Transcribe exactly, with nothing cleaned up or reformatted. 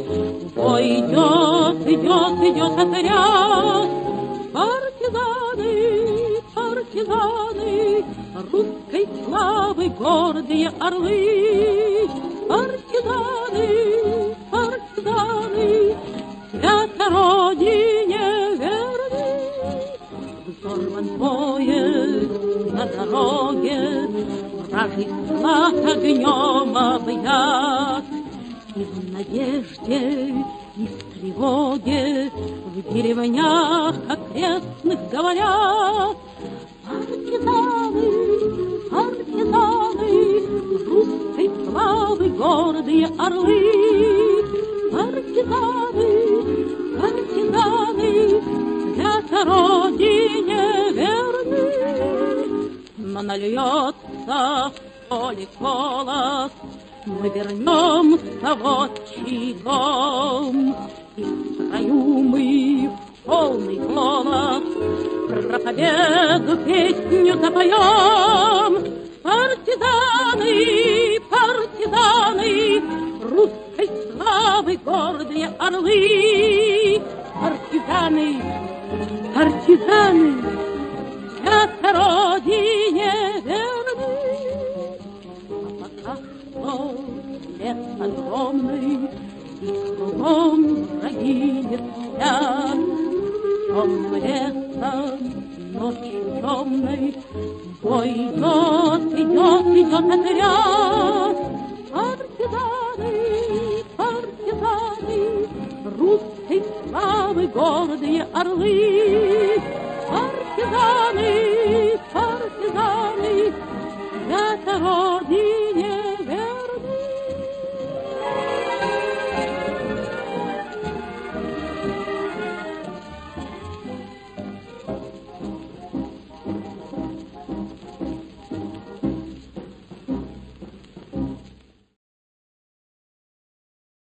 Бой идет, идет, идет отряд. Партизаны, партизаны, русской славы гордые орлы. Партизаны, партизаны, свято родине верны. Взорван поезд на дороге, вражий склад огнем объят. И в надежде, и в тревоге в деревнях окрестных говорят: партизаны, партизаны, русской славы гордые орлы. Партизаны, партизаны, свято родине верны. Но нальется в поле колос, мы вернемся в отчий дом, и в строю мы в полный голос про победу песню запоем. Партизаны, партизаны, русской славы гордые орлы. Партизаны, партизаны, свято родине верны. Лес огромный, и кругом враги не спят. Темным лесом, ночью темной, бой идет, идет, идет отряд. Партизаны, партизаны, русской славы гордые орлы.